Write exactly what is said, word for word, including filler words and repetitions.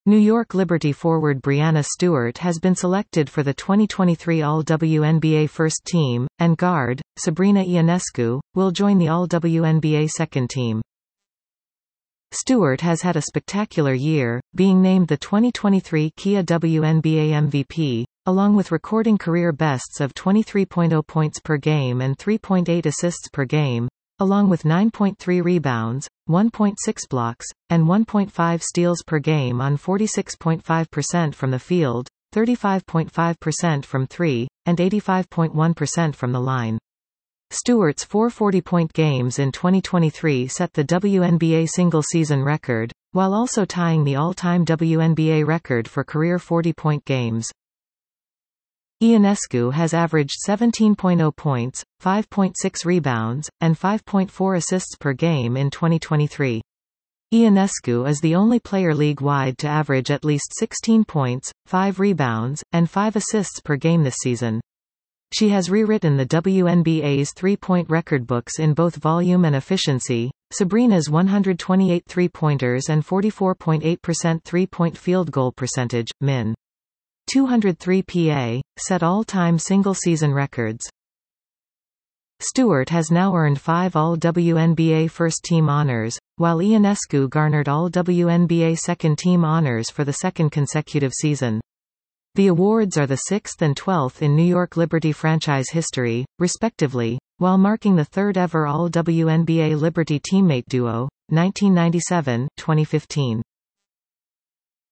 New York Liberty forward Breanna Stewart has been selected for the twenty twenty-three All-W N B A First Team, and guard, Sabrina Ionescu, will join the All-W N B A Second Team. Stewart has had a spectacular year, being named the twenty twenty-three Kia W N B A M V P, along with recording career bests of twenty-three point zero points per game and three point eight assists per game, along with nine point three rebounds, one point six blocks, and one point five steals per game on forty-six point five percent from the field, thirty-five point five percent from three, and eighty-five point one percent from the line. Stewart's four forty-point games in twenty twenty-three set the W N B A single-season record, while also tying the all-time W N B A record for career forty-point games. Ionescu has averaged seventeen point zero points, five point six rebounds, and five point four assists per game in twenty twenty-three. Ionescu is the only player league-wide to average at least sixteen points, five rebounds, and five assists per game this season. She has rewritten the W N B A's three-point record books in both volume and efficiency. Sabrina's one hundred twenty-eight three-pointers and forty-four point eight percent three-point field goal percentage, min. two hundred three P A, set all-time single-season records. Stewart has now earned five All-W N B A First-Team honors, while Ionescu garnered All-W N B A Second-Team honors for the second consecutive season. The awards are the sixth and twelfth in New York Liberty franchise history, respectively, while marking the third-ever All-W N B A Liberty teammate duo, nineteen ninety-seven to twenty fifteen.